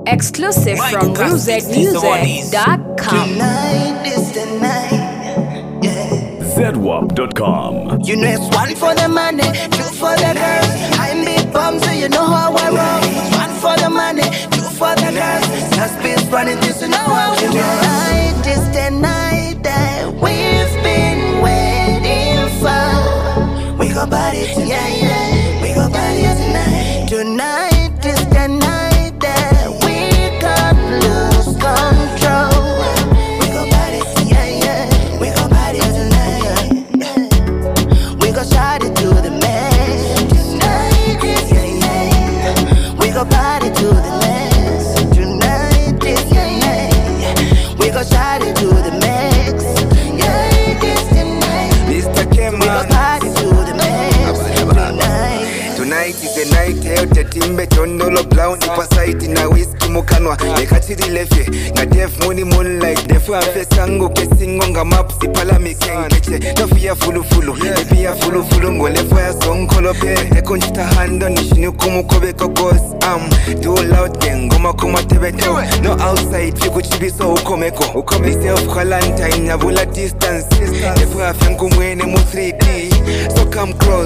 Exclusive from RuzetMusic.com. Tonight is the night, yeah. ZWAP.com. You know it's one for the money, two for the girls. I'm big bum, so you know how I roll. One for the money, two for the girls. Just be running this, you know how we roll. Tonight is the night that we've been waiting for. We go party tonight, yeah. We go party tonight. Tonight is the night that we can't lose control. We go party tonight, yeah. We go party tonight, yeah. We go shout it to the man tonight, yeah, yeah. We go party to the max tonight, yeah, yeah. We go shout it to the max, yeah, this tonight. Mr. We go Keman, party to the max tonight. tonight is the night yote timbe chondolo brown ipa site na whisky mukanwa nekachiri lefe na def money moonlight defu afe sango kesingo nga maps pala mikenkeche nofia fulufulu epia fulufulu ngolefu ya sonkolo pe nekonjita hando nishini kumukobe kokos do loud ngoma kuma tebeto no outside fiku chibiso ukomeko ukome self quarantine yabula distance defu afe ngumwene mu 3D so come close.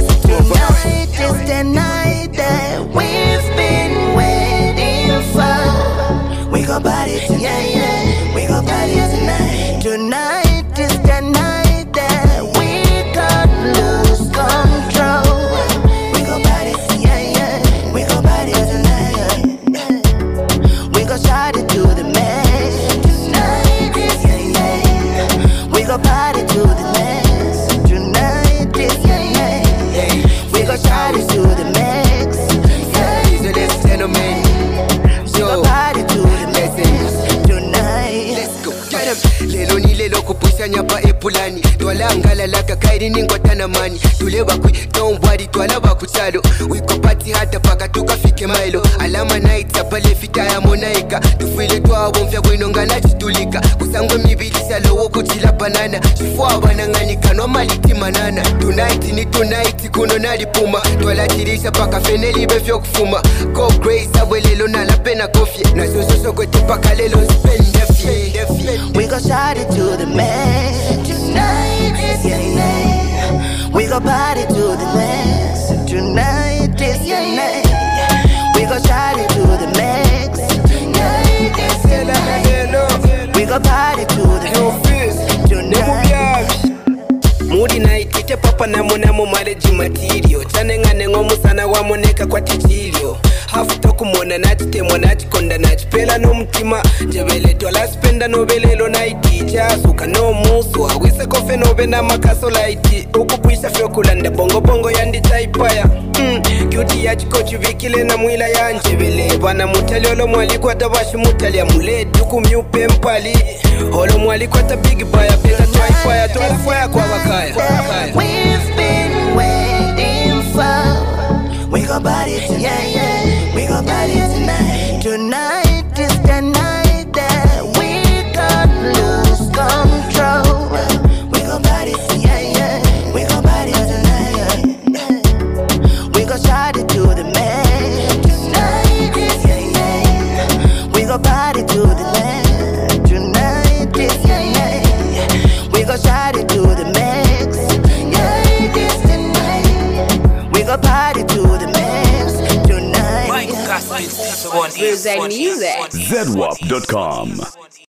Tonight is the night that we've been waiting for. We go party tonight, yeah. We go party tonight. Tonight is the night that we can't lose control. We go party tonight, yeah. We go party tonight, yeah. We go shout it to the max tonight, yeah, yeah. We go party to the max tonight, yeah, yeah. We go shout it to the max, yeah. Ladies and gentlemen, We go party to the max tonight. let's go. Get him. Lelo ni lelo kupusha nyapa epulani twala ngala laka kairi ningotana mani tule bakwi don't worry twala bakuchalo we go party hata paka tukafike mailo alama night apale fita ya monaika tufile twabo mfya kwinongana chitulika kusangwe mibili salowo kuchila banana chifua bananganyika no maliti manana tonight ni tonight kuno nalipuma twala tirisha paka feneli befyo kufuma go grace abwelelo na la pena kofie na soso kwete paka lelo spend defie. We go shout it to the max tonight, yeah, yeah. We go party to the max tonight, yeah, yeah. We go shout it to the max tonight, yeah, yeah. We go party to the max tonight. Moody night kite papa na monamo maleji material chanengane ngomusana wamoneka kwa tichilio hafuta kumona nachitemwa nachikonda nachipela nomutima njebele twala spenda nobelelo naiticha suka no musu awise kofe nobe na makaso laiti ukupwisha fyokulanda bongo bongo yandichaipaya kyuti yachikochi vikile na mwila yanjebele bana mutali olo mwali kwa tabashi mutali ya muledi kumyupe mpali olo mwali kwa tabigi baya peta twaipaya twalafaya kwa wakaya. We've been waiting for. We go party tonight, yeah. We go party tonight. Tonight is the night that we can't lose control. We go party tonight, yeah. We go party tonight, yeah. We go shout it to the man tonight, yeah, yeah. We go party to the man tonight, yeah, yeah. We go shout it to the max, yeah, this tonight. We go party to the max tonight. RuzetMusic. ZWAP.com.